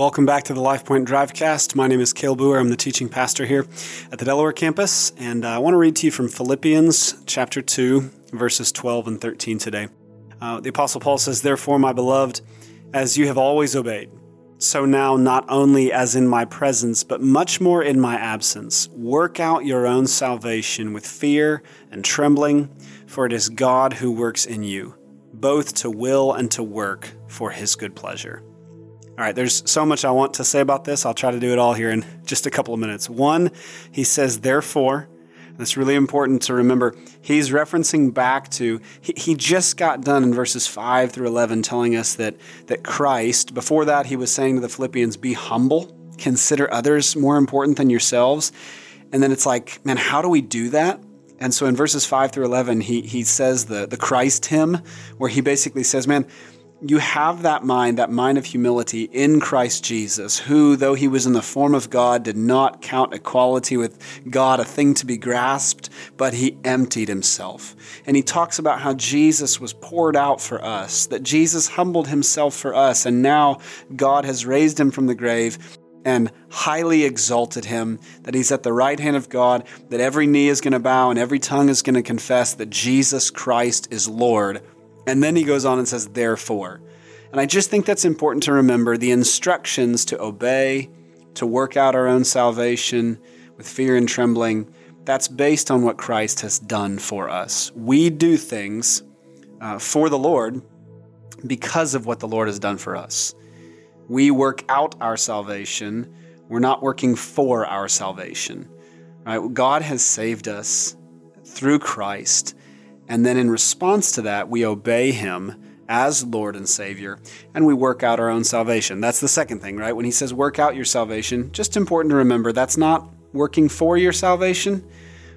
Welcome back to the LifePoint Drivecast. My name is Cale Boer. I'm the teaching pastor here at the Delaware campus, and I want to read to you from Philippians chapter 2, verses 12 and 13 today. The Apostle Paul says, "Therefore, my beloved, as you have always obeyed, so now not only as in my presence, but much more in my absence, work out your own salvation with fear and trembling, for it is God who works in you, both to will and to work for his good pleasure." All right, there's so much I want to say about this. I'll try to do it all here in just a couple of minutes. One, he says, therefore, and it's really important to remember, he's referencing back to, he just got done in verses 5 through 11 telling us that Christ, before that he was saying to the Philippians, be humble, consider others more important than yourselves. And then it's like, man, how do we do that? And so in verses 5 through 11, he says the Christ hymn, where he basically says, man, you have that mind of humility in Christ Jesus, who, though he was in the form of God, did not count equality with God a thing to be grasped, but he emptied himself. And he talks about how Jesus was poured out for us, that Jesus humbled himself for us, and now God has raised him from the grave and highly exalted him, that he's at the right hand of God, that every knee is going to bow and every tongue is going to confess that Jesus Christ is Lord. And then he goes on and says, therefore. And I just think that's important to remember, the instructions to obey, to work out our own salvation with fear and trembling, that's based on what Christ has done for us. We do things for the Lord because of what the Lord has done for us. We work out our salvation. We're not working for our salvation. Right? God has saved us through Christ. And then in response to that, we obey him as Lord and Savior, and we work out our own salvation. That's the second thing, right? When he says work out your salvation, just important to remember, that's not working for your salvation.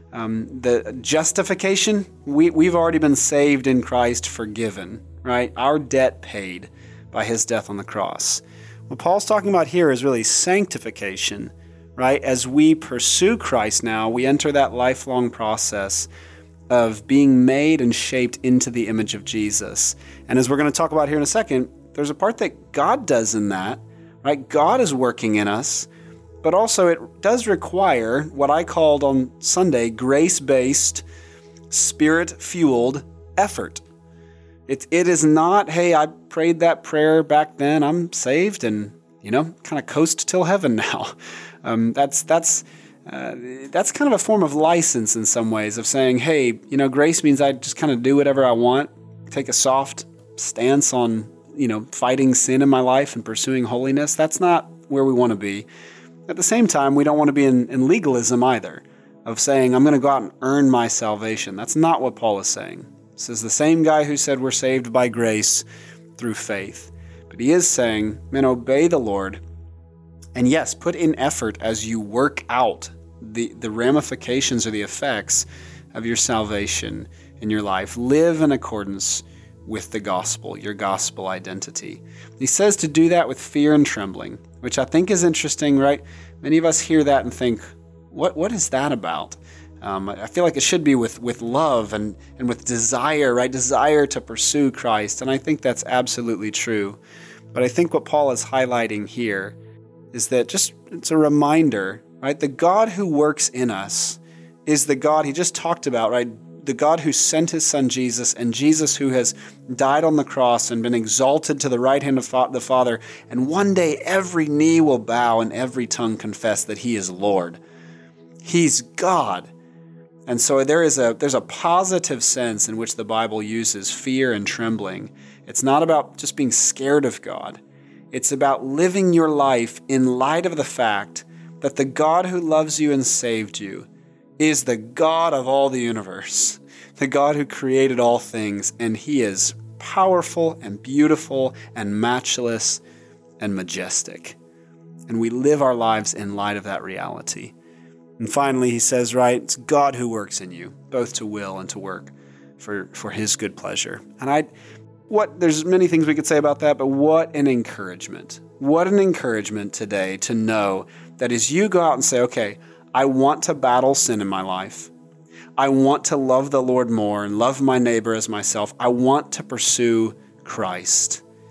The justification, we've already been saved in Christ, forgiven, right? Our debt paid by his death on the cross. What Paul's talking about here is really sanctification, right? As we pursue Christ now, we enter that lifelong process of being made and shaped into the image of Jesus. And as we're going to talk about here in a second, there's a part that God does in that, right? God is working in us, but also it does require what I called on Sunday grace-based, spirit-fueled effort. It is not, hey, I prayed that prayer back then, I'm saved and, kind of coast till heaven now. That's kind of a form of license in some ways of saying, hey, grace means I just kind of do whatever I want, take a soft stance on, fighting sin in my life and pursuing holiness. That's not where we want to be. At the same time, we don't want to be in legalism either, of saying, I'm going to go out and earn my salvation. That's not what Paul is saying. This is the same guy who said we're saved by grace through faith. But he is saying, man, obey the Lord. And yes, put in effort as you work out the ramifications or the effects of your salvation in your life. Live in accordance with the gospel, your gospel identity. He says to do that with fear and trembling, which I think is interesting, right? Many of us hear that and think, what is that about? I feel like it should be with love and with desire, right? Desire to pursue Christ. And I think that's absolutely true. But I think what Paul is highlighting here is that it's a reminder, right? The God who works in us is the God he just talked about, right? The God who sent his son Jesus, and Jesus who has died on the cross and been exalted to the right hand of the Father. And one day every knee will bow and every tongue confess that he is Lord. He's God. And so there's a positive sense in which the Bible uses fear and trembling. It's not about just being scared of God. It's about living your life in light of the fact that the God who loves you and saved you is the God of all the universe, the God who created all things, and he is powerful and beautiful and matchless and majestic. And we live our lives in light of that reality. And finally, he says, right, it's God who works in you, both to will and to work for his good pleasure. And there's many things we could say about that, but what an encouragement. What an encouragement today to know that as you go out and say, okay, I want to battle sin in my life. I want to love the Lord more and love my neighbor as myself. I want to pursue Christ.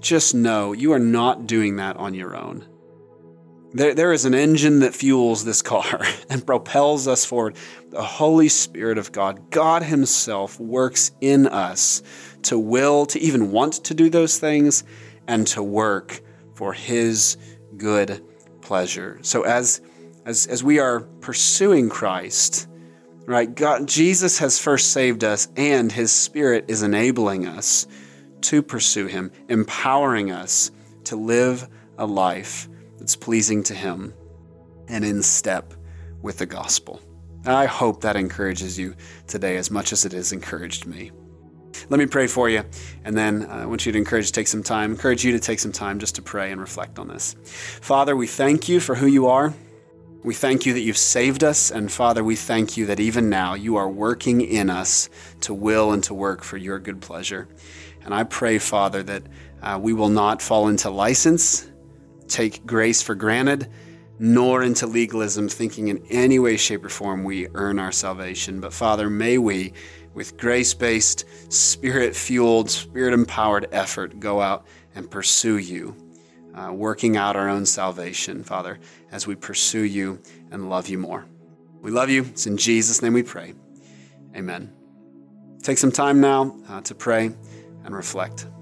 just know you are not doing that on your own. There is an engine that fuels this car and propels us forward. The Holy Spirit of God, God Himself, works in us to will, to even want to do those things, and to work for His good pleasure. So as we are pursuing Christ, right, Jesus has first saved us, and His Spirit is enabling us to pursue Him, empowering us to live a life that's pleasing to Him and in step with the gospel. I hope that encourages you today as much as it has encouraged me. Let me pray for you, and then I want you to encourage you to take some time just to pray and reflect on this. Father, we thank you for who you are. We thank you that you've saved us, and Father, we thank you that even now you are working in us to will and to work for your good pleasure. And I pray, Father, that we will not fall into license, take grace for granted, nor into legalism, thinking in any way, shape, or form we earn our salvation. But Father, may we, with grace-based, Spirit-fueled, Spirit-empowered effort, go out and pursue you, working out our own salvation, Father, as we pursue you and love you more. We love you. It's in Jesus' name we pray. Amen. Take some time now to pray and reflect.